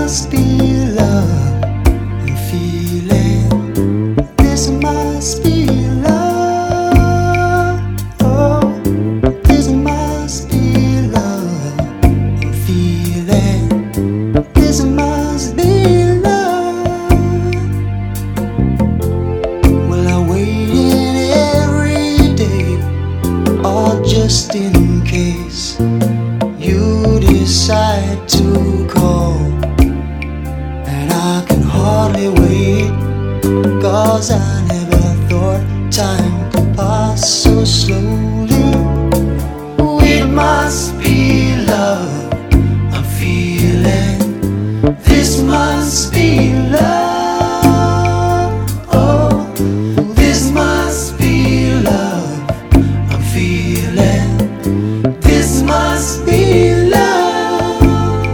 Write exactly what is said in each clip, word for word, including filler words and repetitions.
must be love I'm feeling. This must be love. Oh, this must be love I'm feeling. This must be love. Well, I wait every day, all just in case you decide to call. And I can hardly wait, 'cause I never thought time could pass so slowly. It must be love I'm feeling. This must be love. Oh, this must be love I'm feeling. This must be love.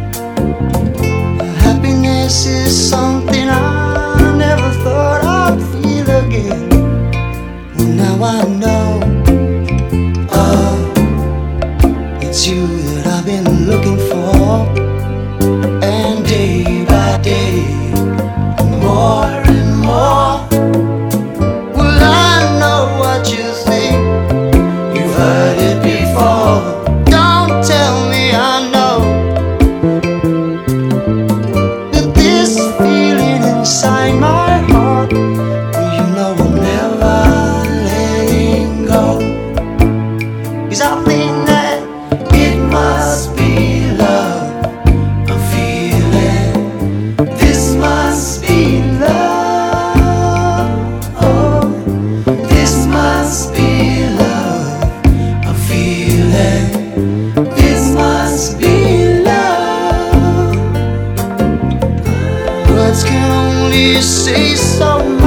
Happiness is something I never thought I'd feel again. Well, now I know, oh, it's you that I've been looking for. And day by day, more and more. Well, I know what you think, you've heard it before. Don't tell me I know that this feeling inside my heart, well, you know I'm never letting go. 'Cause I think that it must be love I'm feeling. This must be love. Oh, this must be love I'm feeling. This must be love. Words can only say so much.